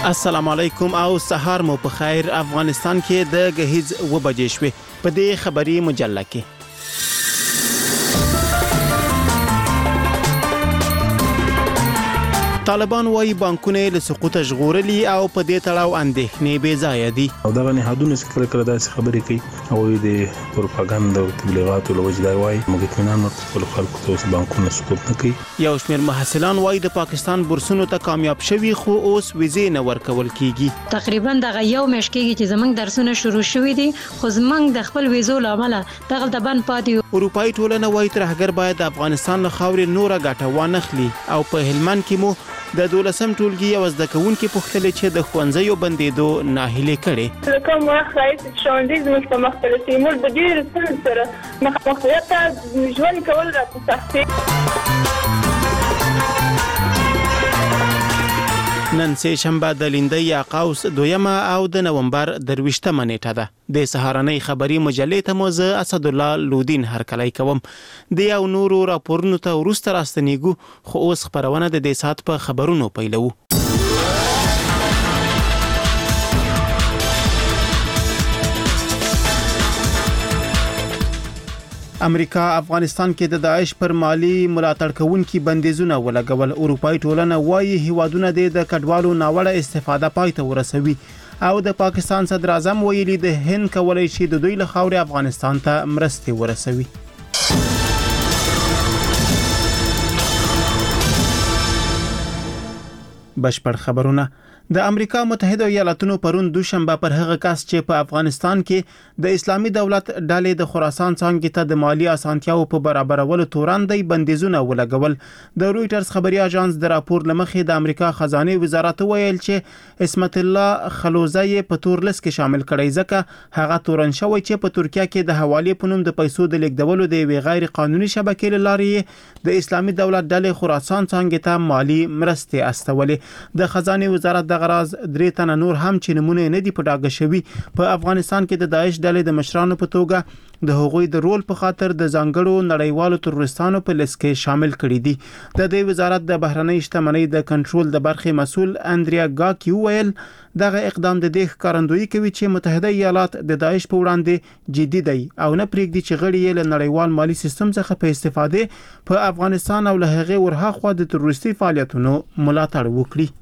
السلام علیکم او سهار مو په خیر. افغانستان کې د غهیز و بجې شوې په دې خبري مجله کې طالبان وايي بانکونه له سقوط ژغورلي او په دې تړاو اندېښنې بې ځای دي. او دا غني حدونه څخه کړه داسې خبرې کوي او د پروپاګاندا او تبلیغاتو لوجدای وايي موږ اطمینان ورکړو خلکو ته بانکونه سقوط نه کوي. یو شمېر محصلان وايي د پاکستان بورسونو ته کامیاب شوي خو اوس ویزې نه ورکول کیږي. تقریبا دغه یو میاشت کېږي چې زمنګ درسونه شروع شوي دي خو زمنګ د خپل ویزو لامل دغه د بند پاتې. اروپאי ټولنه وايي ترهګر باید د افغانستان له خاورې نوره ګټه وانخلي او په هلمند کې مو د 12 ټولګي یو زده کوونکي پوښتنه چې د ښوونځیو بندیدو ناهیلي کړي. کوم وخت راځي چې ښوونځي زموږ په مختلف سیمو د ډېر څه سره مخامخ ژوند کول راته سخت دي. نن سه شنبه د لیندۍ یا قوس دویمه او د نومبر 23مه نیټه ده. د سهارنۍ خبري مجلې ته موزه اسد الله لودین هرکلی کوم. د یو نورو راپورونو ته ورسته راستنیګو خو اوس خبرونه د دې سات په خبرونو پیلو. امریکا افغانستان کې د داعش پر مالی ملاتړ کوونکي بندیزونه ولګول. اروپאי ټولنه وايي هیوادونه د کډوالو ناوړه استفاده پای ته ورسوي او د پاکستان صدر اعظم ویلي د هند کولای شي د دوی له خاورې افغانستان ته مرستې ورسوي. بشپړ خبرونه. د امریکا متحده ایالاتونو پرون دوشنبه پر هغه کس چې په افغانستان کې د اسلامي دولت ډلې د خراسان څنګه ته د مالی اسانتیاو په برابرولو توراندې بندیزونه ولګول. د رويټرز خبري اژانس د راپور لمخې د امریکا خزانه وزارت ویل چې اسمت الله خلوزی په تور لیست کې شامل کړي ځکه هغه تورن شوی چې په ترکیه کې د حواله پونم د پیسو د لیږدولو د غیر قانوني شبکې لارې د اسلامي دولت ډلې خراسان څنګه ته مالی مرستې استولې. د خزانه وزارت د غراز درې تنه نور هم چې نمونه نه دی په ډاګه شوی په افغانستان کې د داعش ډلې د مشرانو په توګه د هغوی د رول په خاطر د ځانګړو نړیوالو تروریستانو په لیست کې شامل کړي دي. د دې وزارت د بهرنۍ شتمنۍ د کنټرول د برخې مسؤل اندریا گاکی ویل دغه اقدام د دې ښکارندویي کوي چې متحده ایالات د داعش په وړاندې جدي دي او نه پرېږدي چې غړي یې له نړیوال مالی سیستم څخه په استفاده په افغانستان او له هغې ورهاخوا د تروریستي فعالیتونو ملاتړ وکړي.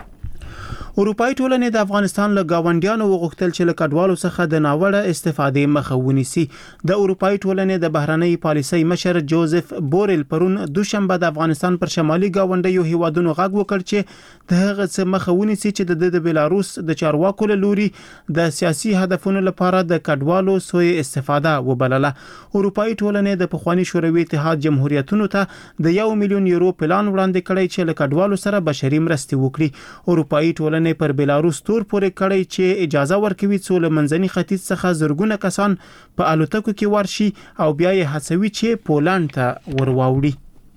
اروپאי ټولنې د افغانستان له گاونډیانو وغوښتل چې له کډوالو څخه د ناوړه استفادې مخه ونیسي. د اروپאי ټولنې د بهرنۍ پالیسۍ مشر جوزف بورل پرون دوشنبه د افغانستان پر شمالي گاونډیو هیوادونو غږ وکړ چې د هغه څه مخه ونیسي چې د بلاروس د چارواکو له لوري د سیاسي هدفونو لپاره د کډوالو سوء استفاده وبلله. اروپאי ټولنې د پخوانی شوروي اتحاد جمهوریتونو ته د 1 میلیون یورو پلان وړاندې کړی چې له کډوالو سره بشري مرستې وکړي. اروپאי ټولنې پر بلاروس تور پورې کړی چې اجازه ورکوي څو له منځني ختیځ څخه زرګونه کسان په الوتکو کې ورشي او بیا یې هڅوي چې پولند ته ورواوړي.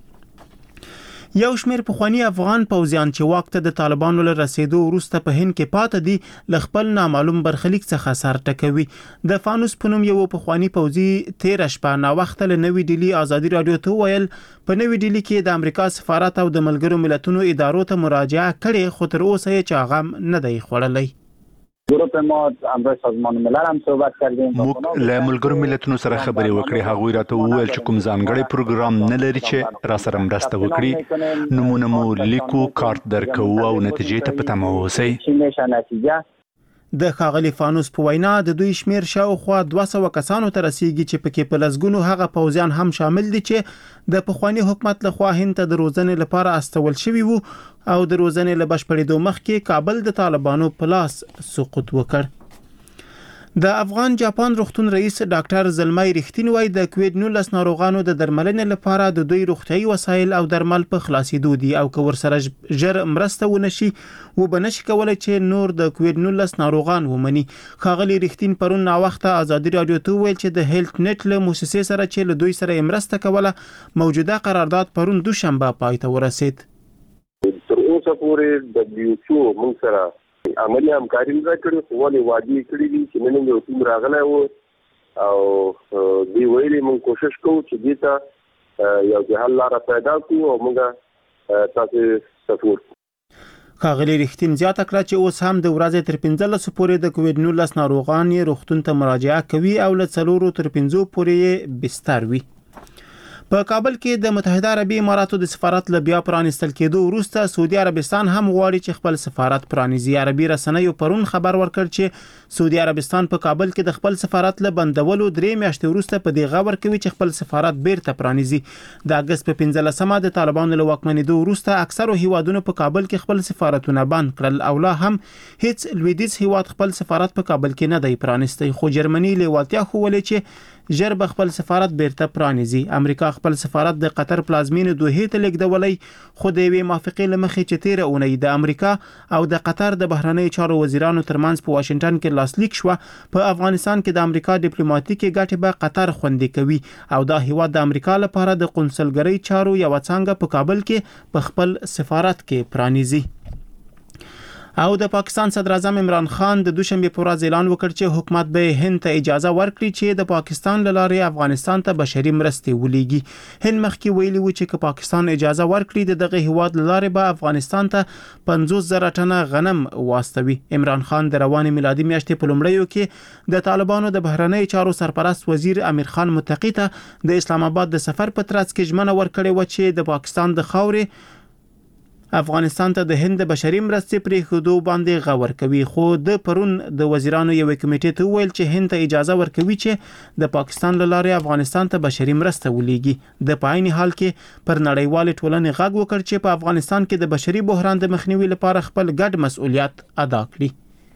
یو شمېر پخوانی افغان پوځیان چې واک ته د طالبانو له رسیدو وروسته په هند کې پاتې دي ل خپل نامعلوم برخلیک څخه سر ټکوي. د فانوس پنوم یو پخوانی پوځي 13 شپه نا وخت له نوې ډیلی ازادي رادیو ته ویل په نوې ډیلی کې د امریکا سفارت او د ملګرو ملتونو ادارو ته مراجعه کړې خو تر اوسه یې چاغم نه دی خوړلی. گروه ما همراه سازمان ملل هم صحبت کردیم. موږ له ملګرو ملتونو سره خبرې وکړې. هغوی راته وویل چې کوم ځانګړی پروګرام نه لري چې را سره مرسته وکړي. نمونه مو لیکو، کارت درکو او نتیجې ته په تمه اوسئ. د ښاغلي فانوس په وینا د دوی شمیر شاوخوا 200 کسانو ته رسیدي چې پکې په لسګونو هغه پوځیان هم شامل دي چې د پخوانی حکومت له خوا هند ته د روزنې لپاره استول شوی وو او د روزنې له بشپړېدو مخکې کابل د طالبانو په لاس سقوط وکړ. د افغان جاپان روغتون رئیس ډاکټر زلمای رښتین وای د کووید-19 ناروغانو د درملنې لپاره د دوی روغتيایي وسایل او درمل په خلاصېدو دي او که ورسره ژر مرسته ونشي و بنشي کولای چې نور د کووید-19 ناروغان ومني. ښاغلي رښتین پرون نا وخته ازادي رادیو ته ویل چې د هیلث نت له مؤسسې سره چې له دوی سره مرسته کوله موجوده قرارداد پرون دوشنبه پای ته ورسید. تر اوسه پورې د WHO موږ سره عملی همکاري نه کړې خو ولې وادي کړې دي چې نن یو ټیم راغلی و او دی ویلي موږ کوشش کوو چې دې ته یو د حل لاره پیدا کړو او موږ تاسو سپورټ. ښاغلي رښتین زیاته کړه چې اوس هم د ورځې تر 15 پورې د کووډ-19 ناروغان روغتون ته مراجعه کوي او له 4 تر 5 پورې بستر وي. په کابل کې د متحده عربي اماراتو د سفارت له بیا پرانیستل کېدو وروسته سعودي عربستان هم غواړي چې خپل سفارت پرانیزي. عربي رسنیو پرون خبر ورکړ چې سعودي عربستان په کابل کې د خپل سفارت له بندولو 3 میاشتې وروسته په دې غور کوي چې خپل سفارت بیرته پرانیزي. د اگست په 15مه د طالبانو له واکمنېدو وروسته اکثرو هیوادونو په کابل کې خپل سفارتونه بند کړل او لا هم هیڅ لویدیځ هیواد خپل سفارت په کابل کې نه دی پرانیستی. خو جرمني لیوالتیا ښوولې چې ژر به خپل سفارت بیرته پرانیزي. امریکا خپل سفارت د قطر پلازمینې دوحې ته لیږدولی، خو د یوې موافقې له مخې چې تیره اونۍ د امریکا او د قطر د بهرنیو چارو وزیرانو ترمنځ په واشنگټن کې لاسلیک شو، په افغانستان کې د امریکا ډیپلوماټیکي ګټې به قطر خوندي کوي او دا هیواد د امریکا لپاره د قونسلګرۍ چارو یو څنګه په کابل کې په خپل سفارت کې پرانیزي. او د پاکستان صدر اعظم عمران خان د دوشنبه په ورځ اعلان وکړ چې حکومت به هند ته اجازه ورکړي چې د پاکستان له لارې افغانستان ته بشري مرستې ولېږي. هند مخکې ویلي و چې پاکستان اجازه ورکړي دغه هیواد له لارې به افغانستان ته 50,000 ټنه غنم واستوي. عمران خان د روانې میلادي میاشتې په لومړیو کې د طالبانو د بهرنیو چارو سرپرست وزیر امیر خان متقی ته د اسلام آباد د سفر په ترڅ کې ژمنه ورکړې و چې د پاکستان د خاورې افغانستان ته د هند بشري مرستې پرېښودو باندې غور کوي. خو د پرون د وزیرانو یو کمیټې ته ویل چې هند ته اجازه ورکوي چې د پاکستان له لارې افغانستان ته بشري مرسته ولېږي. د پاین حال کې پر نړیوال ټولنې غږ وکړ چې په افغانستان کې د بشري بحران د مخنیوي لپاره خپل ګډ مسؤلیت ادا کړي.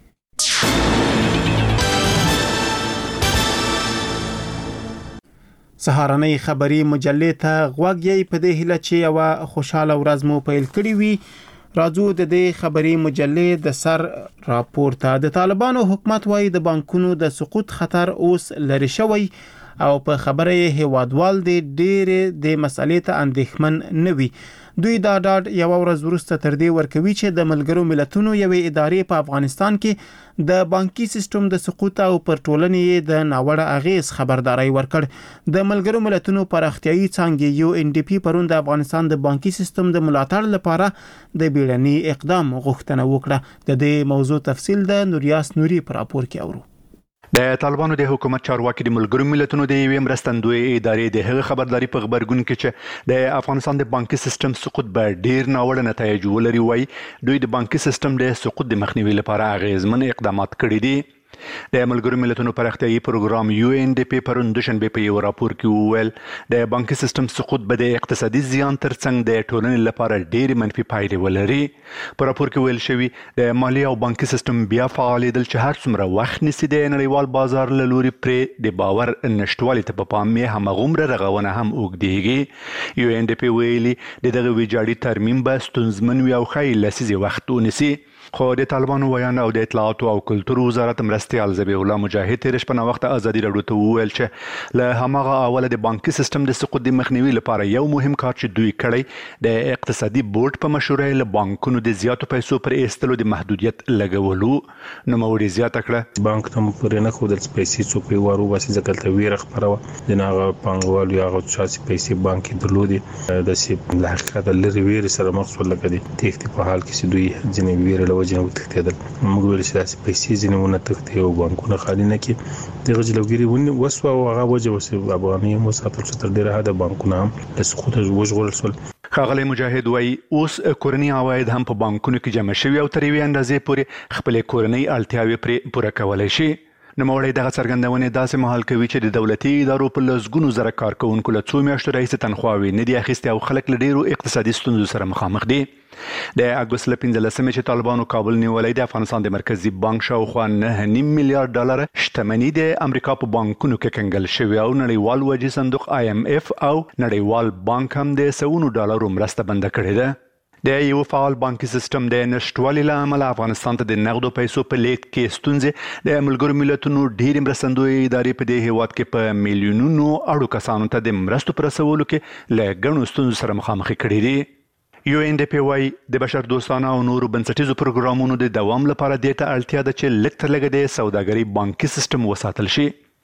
سهارنۍ خبري مجلې ته غوږ یې په دې هیله چې یو خوشاله ورځ مو پیل کړی وي. راځو د دې خبري مجلې د سر راپور ته. د طالبانو حکومت وايي د بانکونو د سقوط خطر اوس لري شوی او په خبره یې هیوادوال د ډېر د مسلې ته اندېښمن نه وي. دوی دا ډاډ یو ورځ وروسته تر دې ورکوي چې د ملګرو ملتونو یوې ادارې په افغانستان کې د بانکي سیستم د سقوط او پر ټولنې د ناوړه اغیز خبرداري ورکړ. د ملګرو ملتونو پراختیایي څانګې UNDP پرون د افغانستان د بانکي سیستم د ملاتړ لپاره د بیړني اقدام غوښتنه وکړه. د دې موضوع تفصیل د نوریاس نوري پر راپور کې اورو. د طالبانو د حکومت چارواکي د ملګرو ملتونو د یوې مرستندوی ادارې د هغه خبرداري په خبرګون کې چې د افغانستان د بانکي سیستم سقوط به ډیر ناوړه نتایج ولري وای دوی د بانکي سیستم د سقوط د مخنیوي لپاره اغیزمن اقدامات کړي دي. د ملګرو ملتونو پراختیایي پروګرام UNDP پرون دوشنبه په یو راپور کې وویل د بانکي سیستم سقوط به د اقتصادي زیان ترڅنګ د ټولنې لپاره ډېر منفي پایلې ولري. په راپور کې ویل شوی د مالی او بانکي سیستم بیا فعالېدل چې هر څومره وخت نیسي د نړیوال بازار له لوري پرې د باور نشټوالي ته په پام یې همغومره رغونه هم اوږدېږي. UNDP ویلي د دغه ویجاړي ترمیم به ستونزمن وي او ښایي لسیزې وخت ونیسي. خو د طالبانو ویان او د اطلاعاتو او کلتور وزارت مرستیال ذبیح الله مجاهد تیر شپه وخت ازادي راډیو ته وویل چې له هماغه اوله د بانکي سیستم د سقوط د مخنیوي لپاره یو مهم کار چې دوی کړی د اقتصادي بورډ په مشورې له بانکونو د زیاتو پیسو پر ایستلو د محدودیت لګولو. نوموړي زیاته کړه بانک ته پرې نه خودل پیسې څوک وارو باسي ځکه ته ویره خبره د هغه پانګوال یا هغه چې پیسې بانک درلودي د سي له حقیقت لري ویره سره مخصوص لکه دي تختی په حال کې دوی ځنې ویره وجه وتښتیدل. موږ ویل چې داسې پیسې ځینې تښتي او بانکونه خالي نه کړي دغه جلوګیري ونی وسو او هغه وجه وسه افغاني مساتل تر ډیره حد بانکونه هم د سقوط وژغورل شول. ښاغلی مجاهد وایي اوس کورني عواید هم په بانکونو کې جمع شوي او تر یوې اندازې پورې خپلې کورنۍ اړتیاوې پرې پوره کولی شي. نوموړی دغه څرګندونې داسې مهال کوي چې د دولتي ادارو په لسګونو زره کارکوونکو له څو میاشتو راهیسې تنخواوې نه دي اخیستې او خلک له ډېرو اقتصادي ستونزو سره مخامخ دي. د اګوست له 15مې چې طالبانو کابل نیولی د افغانستان د مرکزی بانک شاوخوا 9.5 میلیارډ ډالر شتمني د امریکا په بانکونو کې کنګل شوې او نړیوال وجې صندوق IMF او نړیوال بانک هم د سوونو ډالرو مرسته بنده کړې ده. د یو فعال بانکي سیستم د نشټوالي له امله افغانستان ته د نغدو پیسو په لیږد کې ستونزې د ملګرو ملتونو ډېرې مرستندویې ادارې په دې هیواد کې په میلیونونو اړو کسانو ته د مرستو په رسولو کې له ګڼو ستونزو سره مخامخ کړي دي. UNDP وايي د بشر دوستانه او نورو بنسټیزو پروګرامونو د دوام لپاره دې ته اړتیا ده چې لږ تر لږه د سوداګرۍ بانکي سیستم وساتل شي.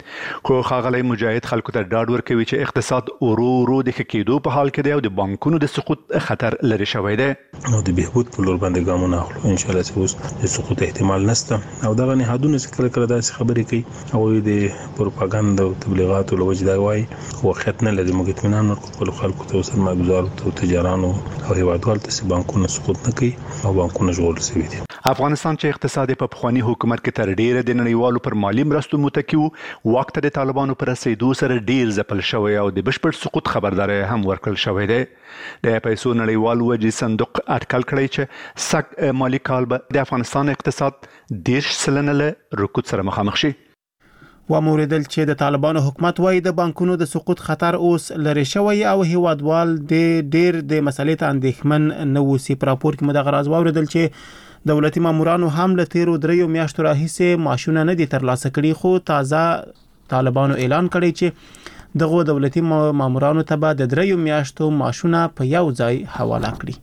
خو ښاغلی مجاهد خلکو ته ډاډ ورکوي چې اقتصاد ورو ورو د ښه کېدو په حال کې دی او د بانکونو د سقوط خطر لرې شوی دی. نو د بهبود په لور باندې ګامونه اخلو ان شاء الله چې اوس د سقوط احتمال نشته او دغه نهادونه چې کله کله داسې خبرې کوي او د پروپاګاندا او تبلیغاتو له وجې دا وایي خو واقعیت نه لري. موږ اطمینان ورکړو خپلو خلکو ته او سرمایه‌ګزارو ته او تجارانو او هیوادوالو ته چې بانکونه سقوط نه کوي او بانکونه ژغورل شوي دي. افغانستان چې اقتصاد په پخواني حکومت کې تر ډیره د نړیوالو پر مالی مرستو متکی وو، واک ته د طالبانو پر رسیدو سره ډیر ځپل شوی او د بشپړ سقوط خبرداري هم ورکړل شوی دی. د پیسو نړیوال وجې صندوق اټکل کړی چې سږ مالی کال به د افغانستان اقتصاد 10% له رکود سره مخامخ شي. وموردل چې د طالبانو حکومت وایي د بانکونو د سقوط خطر اوس لري شوی او هیوادوال د ډیر د مسلې ته اندېښمن نه وسی. په راپور کې مدغه راز ووردل چې دولتي مامورانو هم له تیرو 3 میاشتو راهیسې معاشونه نه دي ترلاسه کړي، خو تازه طالبانو اعلان کړی چې دغه دولتي مامورانو ته به د 3 میاشتو معاشونه په یو ځای حواله کړي.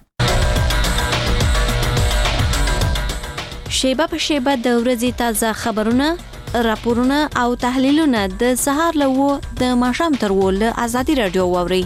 شیبه په شیبه د ورځې تازه خبرونه، راپورونه او تحلیلونه د سهار له د ماښام تر ول ازادي رادیو ووري.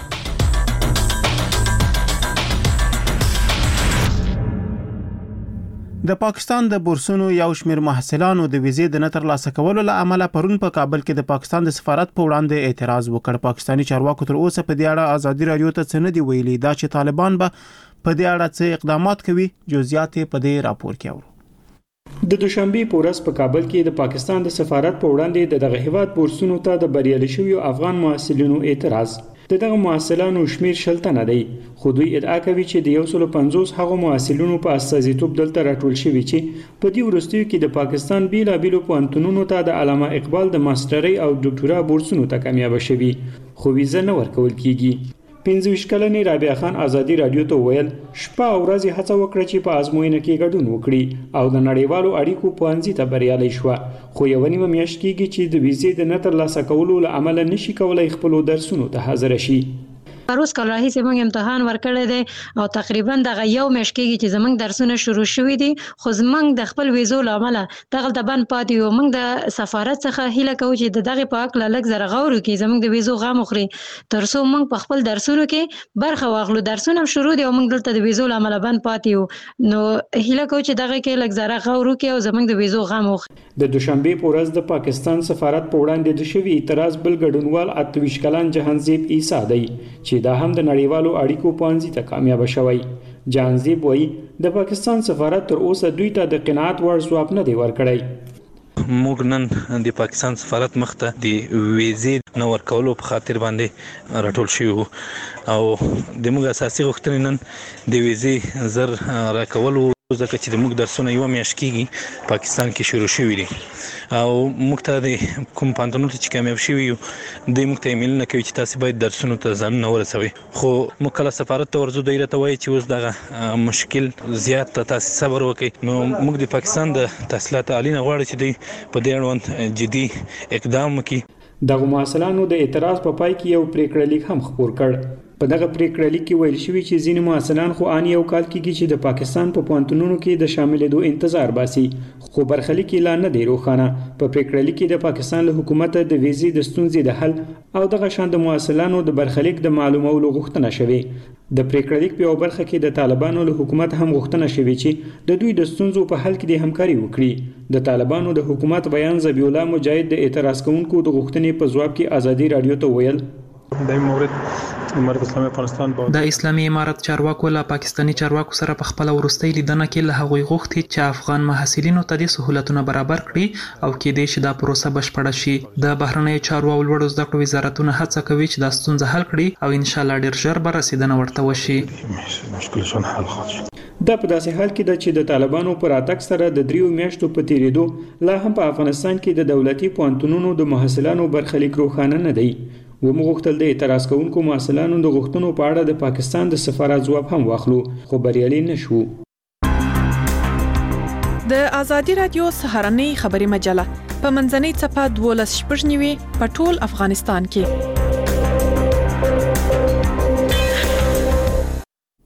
د پاکستان د بورسونو یو شمېر محصلانو د ویزې د نه ترلاسه کولو له امله پرون په کابل کې د پاکستان د سفارت په وړاندې اعتراض وکړ. پاکستاني چارواکو تر اوسه په دې اړه ازادي رادیو ته څه نه دی ویلي. دا چې طالبان به په دې اړه څه اقدامات کوي جزئیات په دې راپور کې اورو. د دوشنبه په ورځ په کابل کې د پاکستان د سفارت په وړاندې دغه هیواد بورسونو ته د بریالي شویو افغان محصلینو اعتراض. دغه محصلانو شمیر شلته نه دی، خو دوی ادعا کوي چې د 150 هغو محصلینو په استازیتوب دلته راټول شوي چې په دې وروستیو کې د پاکستان بیلابیلو پوهنتونونو ته د علامه اقبال د ماسترۍ او ډاکټورا بورسونو ته کامیاب شوي، خو ویزه نه ورکول کیږي. 25 کلنې رابعه خان ازادي رادیو ته ویل شپه او ورځ هڅه وکړه چې په ازموینه کې ګډون وکړي او د نړیوالو اړیکو پوهنځي ته بریالي شو، خو یو نیمه میاشت کېږي چې د ویزې د نه ترلاسه کولو له امله نشي کولای خپل درسونو ته حاضر شي. پروس کال راهیسې موږ امتحان ورکړی دی او تقریبا دغه یو میاشت کېږي چې زموږ درسونه شروع شوي دي، خو زموږ د خپل ویزو له امله دغلته بند پاتې یو. موږ د سفارت څخه هیله کوو چې د دغې په هکله لږ زره غور وکړي، زموږ د ویزو غم وخوري تر څو موږ په خپل درسونو کې برخه واخلو. درسونه هم شروع دي او موږ دلته د ویزو له امله بند پاتې یو، نو هیله کوو چې دغه کې لږ زره غور وکړي او زموږ د ویزو غم وخوري. د دوشنبه په ورځ د پاکستان سفارت په وړاندې د شوي اعتراض بل ګډونوال 28 کلن جهانزیب عیسی دی چې دا هم د نړیوالو اړیکو پوهنځي ته کامیاب شوی. جهانزیب وایي د پاکستان سفارت تر اوسه دوی ته د قناعت وړ ځواب نه دی ورکړی. موږ نن د پاکستان سفارت مخته د ویزې نه ورکولو په خاطر باندې راټول شوي وو او د موږ اساسي غوښتنې نن د ویزې زر راکول وو، ځکه چې د موږ درسونه یو میاشت کېږي پاکستان کې شروع شوي دي او موږ ته د کوم پوهنتونونو چې کامیاب شوي یو دوی موږ ته ایمیلونه کوي چې تاسو باید درسونو ته ځانونه ورسوئ، خو موږ کله سفارت ته ورځو دوی راته وایي چې اوس دغه مشکل زیات تاسو صبر وکړئ. نو موږ د پاکستان د تحصیلات عالی نه غواړو چې دوی په دې اړوند جدي اقدام وکړي. دغه محصلانو د اعتراض په پای کې یو پریکړه لیک هم خپور کړ. په دغه پریکړه لیک کې ویل شوی چې ځینې محصلان خو ان یو کال کېږي چې د پاکستان په پوهنتونونو کې د شاملېدو انتظار باسي، خو برخلیک یې لا نه دی روښانه. په پریکړه لیک کې د پاکستان له حکومت د ویزې د ستونزې د حل او دغه شان د محصلانو د برخلیک د معلومولو غوښتنه شوې. د پریکړه لیک په یو برخه کې د طالبانو له حکومت هم غوښتنه شوې چې د دوی د ستونزو په حل کې د همکاري وکړي. د طالبانو د حکومت بیان ذبیح الله مجاهد د اعتراض کوونکو د غوښتنې په ځواب کې ازادي رادیو ته ویل د اسلامي امارت چارواکو له پاکستاني چارواکو سره په خپل ورستۍ لیدنه کې له هغوی غوښتي چې افغان محصلینو ته د سہولتونو برابر کړي او کې د شي د پروسه بشپړه شي. د بهرنیو چارو او لوړو زده کړو وزارتونه هڅه کوي چې د ستونزې حل کړي او ان شاء الله ډیر ژر به رسیدنه ورته وشي. دا په داسې حال کې ده چې د طالبانو پر اتک سره د 3 میاشتو په تیریدو لا هم په افغانستان کې د دولتي پوهنتونونو د محصلانو برخلیک روښانه نه دی. ومو غوښتل د اعتراض کوونکو محصلانو د غوښتنو په اړه د پاکستان د سفارت ځواب هم واخلو، خو بریالي نشو. د ازادي رادیو سهارنۍ خبري مجله په منځنۍ صفحه 12 په ټول افغانستان کې.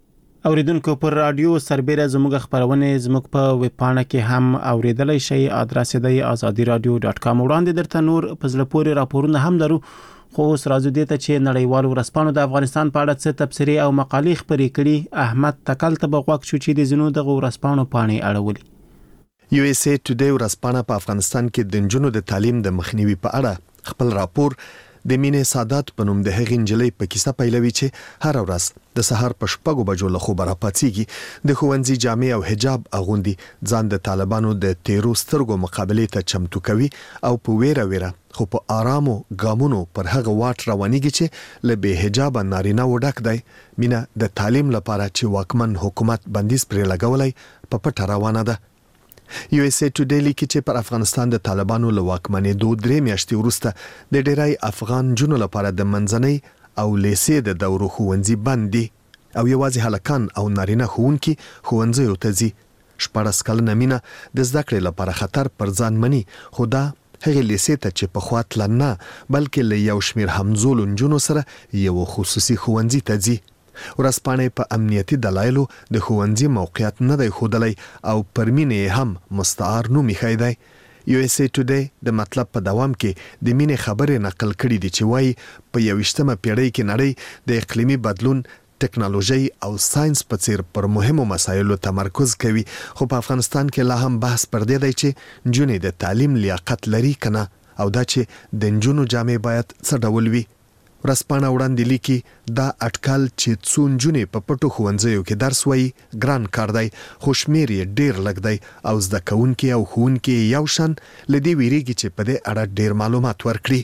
اوریدونکو پر رادیو سربېره زموږ خبرونه زموږ په ویب پاڼه کې هم اوریدلای شئ. ادرس دی azadiradio.com. وړاندې درته نور په زړه پورې راپورونه هم لرو، خو اوس راځو دې ته چې نړیوالو ورځپاڼو د افغانستان په اړه څه تبصرې او مقالې خپرې کړي. احمد تکل ته بغوښ شو چې د زینو د ورځپاڼو پاڼې اړولې. USA Today ورځپاڼه په افغانستان کې د نجونو د تعلیم د مخنیوي په اړه خپل راپور د مینې سادات په نوم د هغې نجلۍ په کیسه پیلوي چې هر ورځ د سحر په 6 بجو له خوبه راپاڅیږي، د ښوونځي جامې او حجاب اغوندي، ځان د طالبانو د تیرو سترګو مقابلې ته چمتو کوي او په ویره خو په آرامو ګامونو پر هغه واټ روانيږي چې له به حجاب نارینه وډک دی. مینه د تعلیم لپاره چې واکمن حکومت بندیز پرې لګولای په پټه روانه ده. USA Today لیکي چې پر افغانستان د طالبانو له واکمنېدو 3 میاشتې وروسته د ډېرای افغان جنونو لپاره د منځنۍ او لیسې د دورو ښوونځي بند دي او یوازې هلکان او نارینه ښوونکي ښوونځیو ته ځي. 14 کلنه مینه د زده کړې لپاره خطر پر ځان مني، خو دا هغه لیسې ته چې په خوا تله نه بلکې له یو شمېر همزولو نجونو سره یو خصوصي ښوونځي ته ځي. ورځپاڼې په امنیتي دلایلو د ښوونځي موقعیت نه دی ښودلی او پر مینې هم مستعار نوم ایښی دی. USA Today د مطلب په دوام کې د مینې خبرې نقل کړي دي چې وایي په 21مه پیړۍ کې نړۍ د اقلیمي بدلون، ټکنالوژي او ساينس په څیر پر مهمو مسایلو تمرکز کوي، خو په افغانستان کې لا هم بحث پر دې دی چې نجونې د تعلیم لیاقت لري کنه او دا چې د نجونو جامې باید څه ډول وي. ورځپاڼه وړاندې لیکي دا اټکل چې څو نجونې په پټو ښوونځیو کې درس وایي ګران کار دی، خو شمېر یې ډېر لږ دی او زده کوونکي او ښوونکي یو شان له دې ویریږي چې په دې اړه ډېر معلومات ورکړي.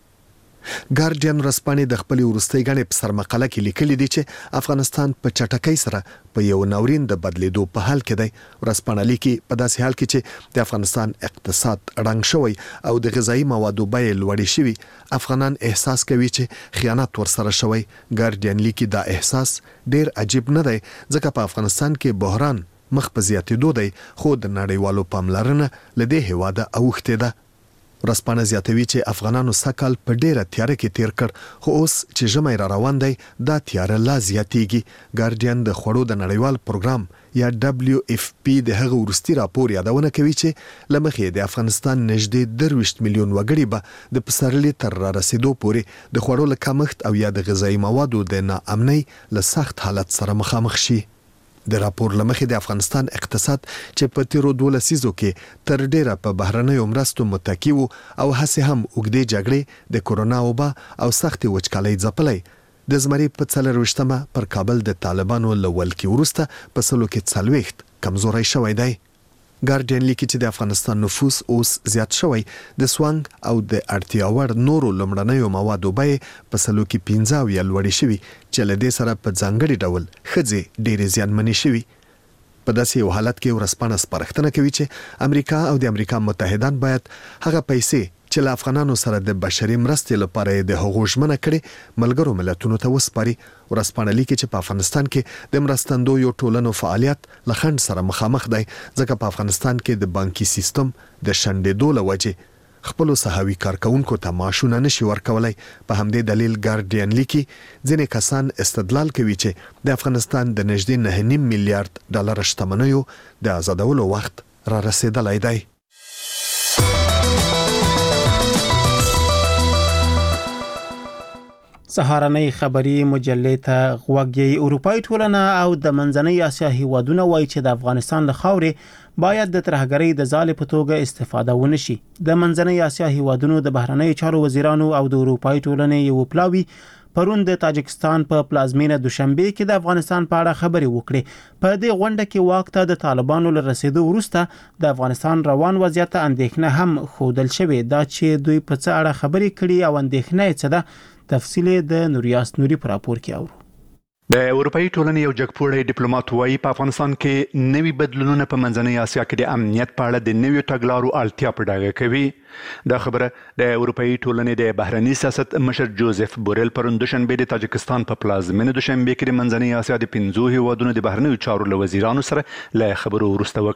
ګارډین ورځپاڼې د خپلې وروستۍ ګڼې په سرمقاله کې لیکلي دي چې افغانستان په چټکۍ سره په یو ناورین د بدلیدو په حال کې دی. ورځپاڼه لیکي په داسې حال کې چې د افغانستان اقتصاد ړنګ شوی او د غذایي موادو بیې لوړې شوي، افغانان احساس کوي چې خیانت ورسره شوی. ګارډین لیکي دا احساس ډېر عجیب نه دی ځکه په افغانستان کې بحران مخ په زیاتېدو دی، خو د نړیوالو پاملرنه له دې هېواده اوښتې ده. ورځپاڼه زیاتوي چې افغانانو سږکال په ډیره تیاره کې تیر کړ، خو اوس چې ژمی را روان دی دا تیاره لا زیاتیږي. ګارډین د خوړو د نړیوال پروګرام یا WFP د هغه وروستي راپور یادونه کوي چې لمخې د افغانستان نږدې 23 میلیون وګړي به د پسرلي تر را رسیدو پورې د خوړو له کمښت او یا د غذایي موادو د ناامنۍ له سخت حالت سره مخامخ شي. د راپور لمخې د افغانستان اقتصاد چې په تیرو 12 لسیزو کې تر ډیره په بهرنیو مرستو متکی وو او هڅې هم اوږدې جګړې، د کورونا وبا او سختې وچکالۍ ځپلی، د زمري په 24مه پر کابل د طالبانو له ولکې وروسته په سلو کې 40 کمزوری شوی دی. ګارډین لیکي چې د افغانستان نفوس اوس زیات شوی، د سوانګ او د اړتیا وړ نورو لومړنیو موادو بیې په سلو کې 15 یا لوړې شوي چې له دې سره په ځانګړي ډول ښځې ډېرې زیانمنې شوي. په داسې یو حالت کې ورځپاڼه سپارښتنه کوي چې امریکا او د امریکا متحدان باید هغه پیسې چې له افغانانو سره د بشري مرستې لپاره د هغو ژمنه کړي ملګرو ملتونو ته وسپاري. ورځپاڼه لیکي چې په افغانستان کې د مرستندویو ټولنو فعالیت له خنډ سره مخامخ دی ځکه په افغانستان کې د بانکي سیستم د شنډېدو له وجې خپلو سهاوي کارکونکو ته معاشونه نشي ورکولای. په همدې دلیل ګارډین لیکي ځینې کسان استدلال کوي چې د افغانستان د نږدې 9.5 میلیارډ ډالر شتمنیو د آزادولو وخت را رسیدلی دی. سهارنۍ خبري مجلې ته غوږی. اروپایي ټولنه او د منځنۍ اسیا هیوادونه وایي چې د افغانستان له خاورې باید د ترهګرۍ د ځالې په توګه استفاده ونشي. د منځنۍ اسیا هیوادونو د بهرنۍ چارو وزیرانو او د اروپایي ټولنې یو پلاوی پرون د تاجکستان په پلازمینه دوشنبه کې د افغانستان په اړه خبرې وکړې. په دې غونډه کې واک ته د طالبانو له رسیدو وروسته د افغانستان روان وضعیت اندېښنه هم ښودل شوې ده چې دوی په څه اړه خبرې کړي او اندېښنه یې څه ده. تفصیل د نوریاس نوري پر راپور کې اورو. د اروپאי ټولنې یو جګپوړی ډیپلوماټ وایي په افغانستان کې نوي بدلونونه په منځنۍ اسیا کې د امنیت په اړه د نویو تګلارو اړتیا په ډاګه کوي. دا خبره د اروپאי ټولنې د بهرني سیاست مشر جوزف بورل پرون دوشنبه د تاجکستان په پلازمینه دوشنبه کې د منځنۍ اسیا د 15 هیوادونو د بهرنیو چارو له وزیرانو سره له خبرو وروسته وکړه.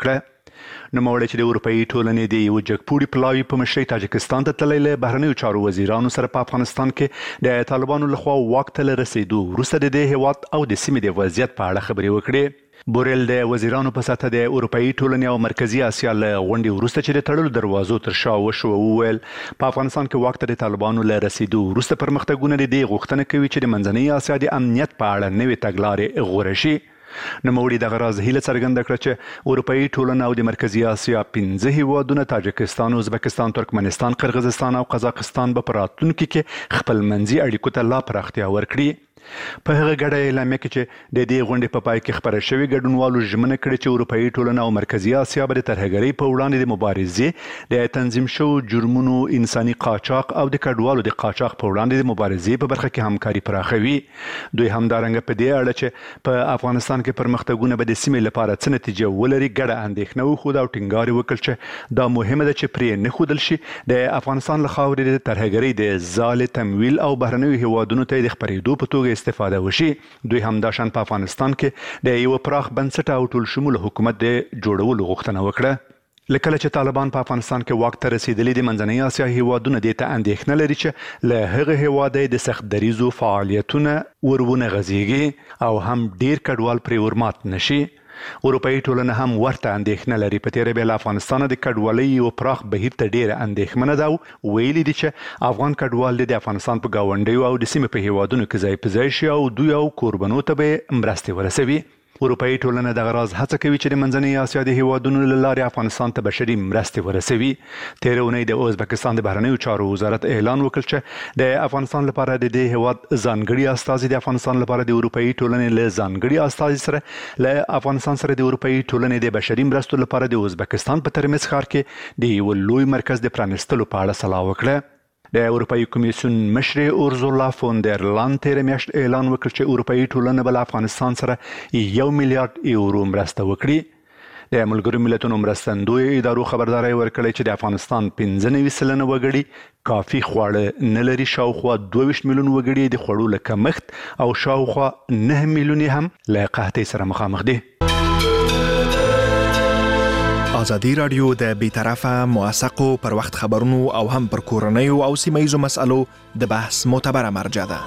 نوموړی چې د اروپאי ټولنې د یو جګپوړي پلاوي په مشرۍ تاجکستان ته تللی له بهرنیو چارو وزیرانو سره په افغانستان کې د طالبانو لخوا واک ته له رسیدو وروسته د دې هیواد او د سیمې د وضعیت په اړه خبرې وکړې. بورل د وزیرانو په سطح د اروپאי ټولنې او مرکزی اسیا له غونډې وروسته چې د تړلو دروازو تر شا وشو وویل په افغانستان کې واک ته د طالبانو له رسیدو وروسته پرمختګونه د دې غوښتنه کوي چې د منځنۍ اسیا د امنیت په اړه نوې تګلارې غوره شي. نوموړي دغه راز هیله څرګنده کړه چې اروپאי ټولنه او د مرکزی اسیا 15 هیوادونه تاجکستان، ازبکستان، ترکمنستان، قرغیزستان او قزاقستان به په راتلونکي کې خپل منځي اړیکو ته لا پراختیا ورکړي. په هغه ګډه اعلامیه کې چې د دې غونډې په پای کې خبره شوې ګډونوالو ژمنه کړې چې اروپאי ټولنه او مرکزی اسیا به د ترهګرۍ په وړاندې د مبارزې د تنظیم شوو جرمونو، انساني قاچاق او د کډوالو د قاچاق په وړاندې د مبارزې په برخه کې همکاري پراخوي. دوی همدارنګه په دې اړه چې په افغانستان کې پرمختګونه به د سیمې لپاره څه نتیجه ولري ګډه اندېښنه وښوده او ټینګار وکړ چې دا مهمه ده چې پرې نه ښودل شي د افغانستان له خاورې د ترهګرۍ د ځال تمویل او بهرنیو هیوادونو ته د خپرېدو په توګه استفاده وشي. دوی همداشان په افغانستان کې د یو پراخ بنسټه او ټول شموله حکومت د جوړولو غوښتنه وکړه. لکه چې طالبان په افغانستان کې واک ته رسیدلي د منځنۍ اسیا هیوادونه دې ته اندېښنه لري چې له هغه هیواده د سخت دریزو فعالیتونه ورونه غځيږي او هم ډیر کډوال پرې ورمات نشي. اروپאי ټولنه هم ورته اندېښنه لري. په تیره بیا له افغانستان د کډوالۍ یو پراخ بهیر ته ډیره اندېښمنه ده او ویلي دي چې افغان کډوال د افغانستان په گاونډیو او د سیمې په هیوادونو کې ځای په ځای شي او دوی او کوربنو ته به مرستې ورسوي. اروپאי ټولنه دغه راز هڅه کوي چې د منځنۍ اسیا د هیوادونو له لارې افغانستان ته بشري مرستې ورسوي. تېره اونۍ د ازبکستان د بهرنیو چارو وزارت اعلان وکړ چې د افغانستان لپاره د دې هیواد ځانګړي استازي د افغانستان لپاره د اروپאי ټولنې له ځانګړي استازي سره له افغانستان سره د اروپאי ټولنې د بشري مرستو لپاره د ازبکستان په ترمز ښار کې د یو لوی مرکز د پرانستلو په اړه سلا وکړه. د اروپאי کمیسیون مشر اورزولا فون در لاین تیر میاشت اعلان وکړ چې اروپאי ټولنه بل افغانستان سره 1 میلیارډ یورو مرسته وکړي. د ملګرو ملتونو مرستندوی ادارو خبرداري ورکړې چې د افغانستان 15% وګړي کافي خواړه نه لري. شاوخوا 22 میلیون وګړي د خوړو له کمښت او شاوخوا 9 میلیون هم له قحطۍ سره مخامخ دي. ازادي رادیو د بیطرفه موثقو پر وخت خبرونو او هم پر کورنیو او سیمایي مسالو د بحث معتبره مرجع ده.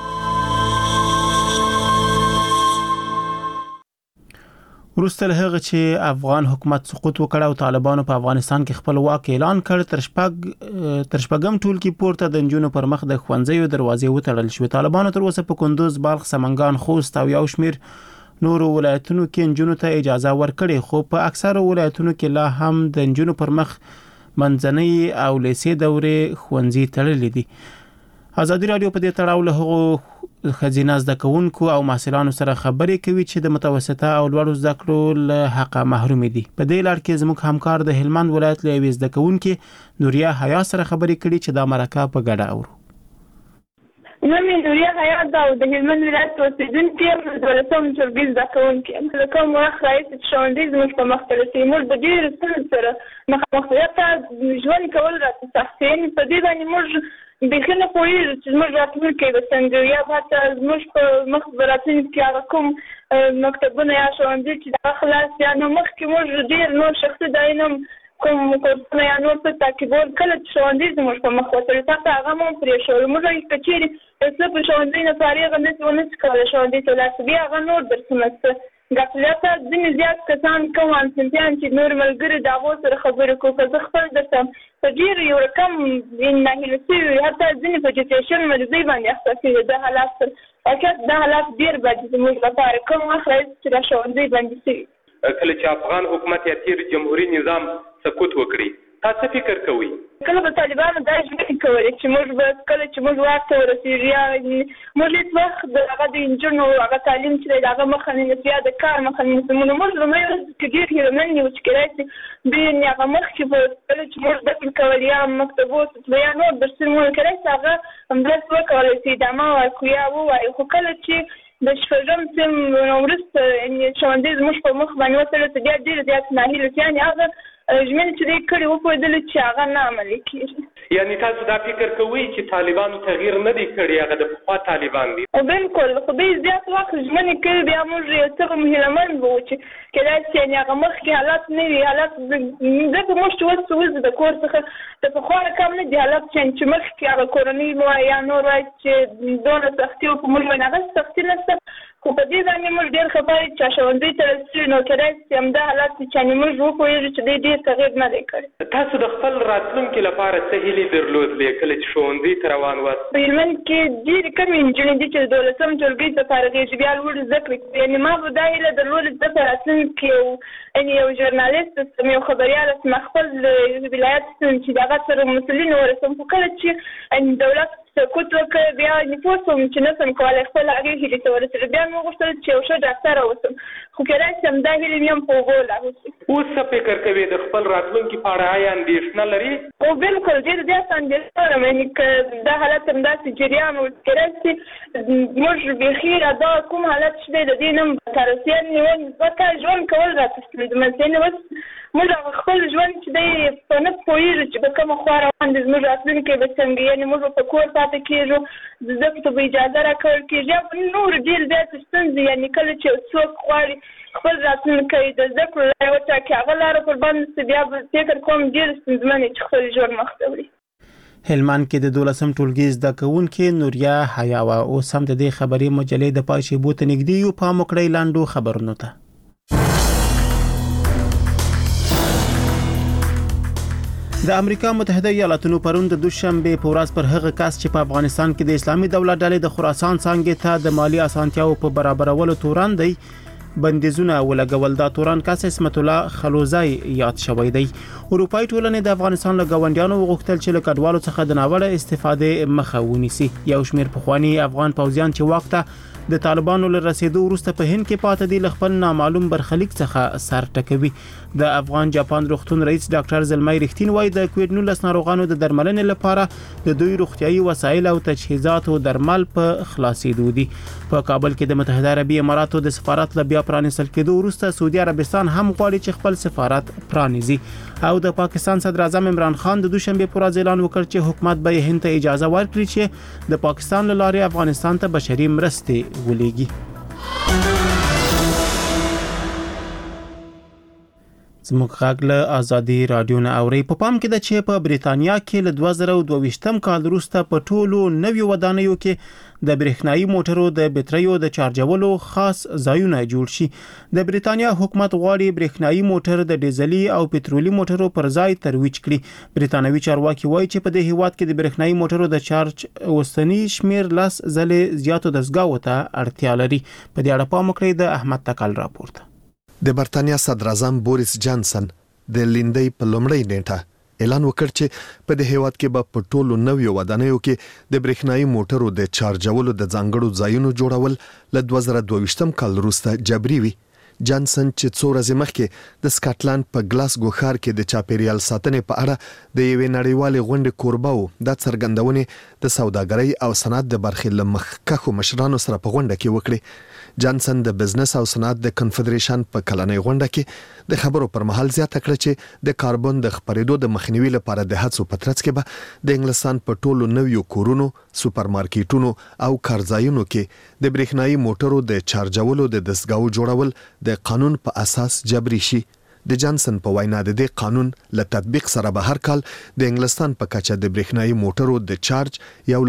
وروسته له هغه چې افغان حکومت سقوط وکړ او طالبانو په افغانستان کې خپل واک اعلان کړ، تر شپږم ټولګي پورته د نجونو پر مخ د ښوونځیو دروازې وتړل شوې. طالبانو تر اوسه په کندوز، بلخ، سمنګان، خوست او یو شمیر نورو ولایتونو کې نجونو ته اجازه ورکړې، خو په اکثره ولایتونو کې لا هم د نجونو پر مخ منځنۍ او لیسې دورې ښوونځي تړلې دي. ازادي رادیو په دې تړاو له هغو ښځینه زده کوونکو او محصلانو سره خبرې کوي چې د متوسطه او لوړو زده کړو له حقه محروم دي. په دې لړ کې زموږ همکار د هلمند ولایت له یوې زده کوونکې نوریا حیا سره خبرې کړي چې دا مرکه په ګډه اورو. نو مې نوریا حیا دا د هلمند ولایت اوسیدونکې یم، د 12 ټولګي زده کوونکې یم. له کوم وخت راهیسې چې ښوونځي زموږ په مخ ته رسېږي، موږ د ډېرو ستونزو سره مخامخ یو ته ژوند کول راته سخت دي. په دې باندې موږ بیخي نه پوهېږو چې زموږ راتلونکی به څنګه وي، یا به حتی زموږ په مخ به راتلونکي کې هغه کوم مکتبونه یا ښوونځي چې دغه خلاص یا نو مخکې موږ ډېر نور شخصي ځایونه کوم کورسونه یا نور څه تعقیبول، کله چې ښوونځي زموږ په مخ وتړي تاسو هغه هم پرېښول. موږ که چېرې څه په ښوونځي نه فارغ همداسې ونه شي کولی ښوونځي ته ولاړ شي، بیا هغه نور درسونه څه ګټلته ځینې زیات کسان کوم همصنفیان چې نور ملګري د هغو سره خبرې کوو، که زه خپل درته په ډېر یو رقم ناهیله شوي، حتی ځینې په ډیپریشن مریضۍ باندې اخته شوي. دا حالات حقیقت دا حالات ډېر بد دي زموږ لپاره، کوم وخت راځي چې دا ښوونځي بندي شوي. کله چې افغان حکومت یا تیر جمهوري نظام سقوط وکړي، تاسو فکر کوئ کله به طالبانو دا ژمنې کولې چې موږ به کله چې موږ واک ته ورسېږو یا موږ هېڅ وخت د هغه د نجونو هغه تعلیم چې دی د هغه مخه نه نیسو یا د کار مخه نه نیسو. موږ لومړی ورځ کې ډېر هیله یو چې کېدای شي دوی هغه مخکې به کله چې موږ زده کړې کول یا مکتبو ته تلو یا نور درسونه مو کېدای شي هغه همداسې وکولی شي ادامه ورکړو یا ووایو. خو کله چې د شپږم صنف وروسته ښوونځي زموږ په مخ باندې وتړل شو، بیا ډېره زیاته ناهیله شي. یعنې هغه ژمنې چې دوی کړې وپوهېدل چې هغه نه عملي کېږي. یعنی تاسو دا فکر کوئ چې طالبانو تغییر نه دی کړی، هغه د پخوا طالبان دي؟ بالکل، خو دوی زیات وخت ژمنې کوي، بیا موږ یو څه هیلهمند وو چې کېدای شي یعنې هغه مخکې حالات نه وي، حالات ځکه موږ چې اوس د کور څخه د پخوا رقم نه دي حالات چې مخکې هغه کورنۍ وایي یا نور وایي چې دونه سختي وو په موږ باندې، هغه سختي نشته. خو په دې باندې موږ ډېر خبر یو چې ښوونځي ته رسېږي، نو کېدای شي همدا حالات چې موږ وپوهېږو چې دوی ډېر تغییر نه دی کړی. تاسو د خپل راتلونکي لپاره څه هیلې درلودلې کله چې ښوونځي ته روان واست؟ په هلمند کې ډېرې کمې نجونې دي چې د 12م ټولګي ته فارغېږي، بیا لوړې زده کړې کوي. یعنې ما به دا هیله درلوده چې زه په راتلونکي یو ژورنالیست شم، یو خبریال شم، خپل ولایت چې د هغه سره مسؤلین ورسم. خو کله چې دولت سکوت وکړ، بیا پوه شوم چې نه شم کولی خپل هغې هیلې ته ورسېږم. بیا مې غوښتل چې یو ښه ډاکټره اوسم، خو کېدای شي همدا هیلې مې هم په اوبو لاهوسي. اوس څه فکر کوې د خپل راتلونکي په اړه آیا اندېښنه لرې؟ او بالکل ډېر زیات اندېښنه لرم، یعنې که دا حالت همداسې جریان و، کېدای شي موږ بیخي دا کوم حالت چې دی د دې نه مترسیان نیول ځکه ژوند کول راته ستونزمن دي. اوس موږ خپل ژوند چې دی په نه پوهېږو چې په کومه خوا روان دی، زموږ راتلونکی به څنګه، یعنې موږ په کور پاتې کېږو، د زده کړو ته به اجازه راکول کېږي، یا نور ډېر زیاتې ستونزې. یعنې کله چې څوک غواړي خپل راتلونکی د زده کړو لاره وټاکي، هغه لاره پر باندې سي، بیا به فکر کوم ډېر ستونزمن چې خپل ژوند مخ ته وړي. هلمند کې د 12م ټولګي زده کوونکې نوریا حیاوه اوس هم د دې خبري مجلې د پای شیبو ته نږدې یو پام وکړئ لاندو خبرونو ته. د امریکا متحده ایالاتونو پرون د دوشنبه په ورځ پر هغه کس چې په افغانستان کې د اسلامي دولت ډلې د خراسان څانګې ته د مالی اسانتیاو په برابرولو تورن دی بندیزونه ولګول. دا تورن کس اسمت الله خلوزای یاد شوی دی. اروپای ټولنې د افغانستان له غونډیانو وغوښتل چې له کډوالو څخه د ناوړه استفادې مخه ونیسي. یو شمېر پخوانی افغان پوځیان چې وخت د طالبانو له رسیدو وروسته په هند کې پاتې دي، له خپل نامعلوم برخلیک څخه سر ټکوي. د افغان جاپان روغتون رئیس ډاکټر زلمای رښتین وایي د کووډ-19 ناروغانو د درملنې لپاره د دوی روغتيایي وسایل او تجهیزات او درمل په خلاصېدو دي. په کابل کې د متحده عربي اماراتو د سفارت له بیا پرانیستل کېدو وروسته سعودي عربستان هم غواړي چې خپل سفارت پرانیزي. او د پاکستان صدر اعظم عمران خان د دوشنبه پر ورځ اعلان وکړ چې حکومت به هند ته اجازه ورکړي چې د پاکستان له لارې افغانستان ته بشري مرستې ولېږي. زموږ غږ له ازادي رادیو نه اوري. په پام کې ده چې په بریتانیا کې له 2022م کال وروسته په ټولو نویو ودانیو کې د برېښنايي موټرو د بټریو د چارجولو خاص ځایونه جوړ شي. د بریتانیا حکومت غواړي برېښنايي موټر د ډیزلي او پټرولي موټرو پر ځای ترویج کړي. بریتانوي چارواکي وایي چې په دې هیواد کې د برېښنايي موټرو د چارج اوسنی شمیر 10 ځلې زیاتو دستګاو ته اړتیا لري. په دې اړه پام وکړئ د احمد تکل راپورته. د برتانیا صدر اعظم بوریس جانسن د لیندۍ په لومړۍ نیټه اعلان وکړ چې په دې هیواد کې به په ټولو نویو ودانیو کې د برېښنايي موټرو د چارجولو د ځانګړو ځایونو جوړول له 2022م کال وروسته جبري وي. جانسن چې څو ورځې مخکې د سکاټلند په ګلاسګو ښار کې د چاپیریال ساتنې په اړه د یوې نړیوالې غونډې کوربه و، د څرګندونې د سوداګرۍ او صنعت د برخې له مخکښو مشرانو سره په غونډه کې وکړي. جانسن د بزنس او صنعت د کنفدریشن په کلنۍ غونډه کې د خبرو پر مهال زیاته کړه چې د کاربن د خپرېدو د مخنیوي لپاره د هڅو په ترڅ کې به د انګلستان په ټولو نویو کورونو، سوپرمارکیټونو او کارځایونو کې د برېښنايي موټرو د چارجولو د دستګاو جوړول د قانون په اساس جبري شي. د جانسن په وینا د دې قانون له تطبیق سره به هر کال د انګلستان په کچه د برېښنايي موټرو د چارج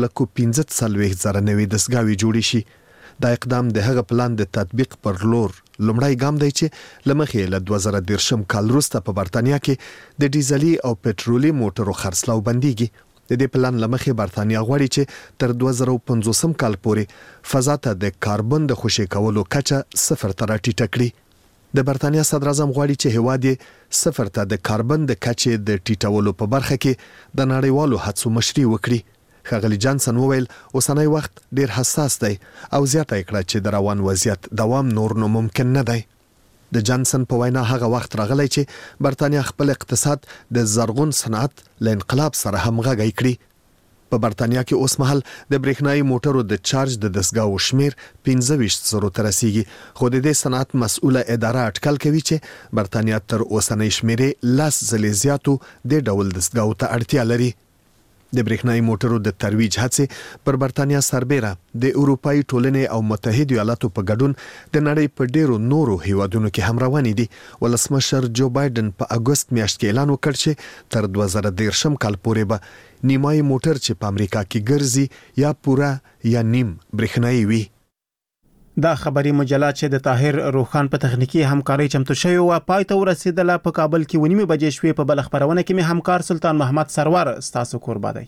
1,15,000 نوي دستګاوې جوړې شي. دا اقدام د هغه پلان د تطبیق پر لور لومړی ګام دی چې لمخې له 2013 کال وروسته په برتانیا کې د ډیزلي او پټرولي موټرو خرڅلاو بنديږي. د دې پلان لمخې برتانیا غواړي چې تر 2050 کال پورې فضا ته د کاربن د خوشې کولو کچه 0 ته راټیټه کړي. د برتانیا صدر اعظم غواړي چې هیواد یې 0 ته د کاربن د کچې د ټیټولو په برخه کې د نړیوالو هڅو مشري وکړي. ښاغلي جانسن وویل اوسنی وخت ډیر حساس دی او زیاته کړه چې د روان وضعیت دوام نور نو ممکن نه دی. د جانسن په وینا هغه وخت راغلی چې برتانیا خپل اقتصاد د زرغون صنعت له انقلاب سره همغږی کړي. په برتانیا کې اوس مهال د برېښنايي موټرو د چارج د دستګاو شمیر 15,000 ته رسیدي، خو د دې صنعت مسؤله اداره اټکل کوي چې برتانیا تر اوسنۍ شمیرې 10 ځلې زیاتو د ډول دستګاو ته اړتیا لري. د برېښنايي موټرو د ترویج هڅې پر برتانیا سربېره د اروپאי ټولنې او متحده ایالاتو په ګډون د نړۍ په ډیرو نورو هیوادونو کې هم روانې دي. ولسمشر جو بایدن په اگست میاشت کې اعلان وکړ چې تر 2013 کال پورې به نیمایي موټر چې په امریکا کې ګرځي یا پوره یا نیم برېښنايي وي. دا خبري مجله چې د طاهر روخان په تخنیکی همکاري چمتو شوی او پای ته ورسیدله په کابل کې 9 بجې شوې. په بل خبرونه کې مې همکار سلطان محمد سرور ستاسو قربا دی.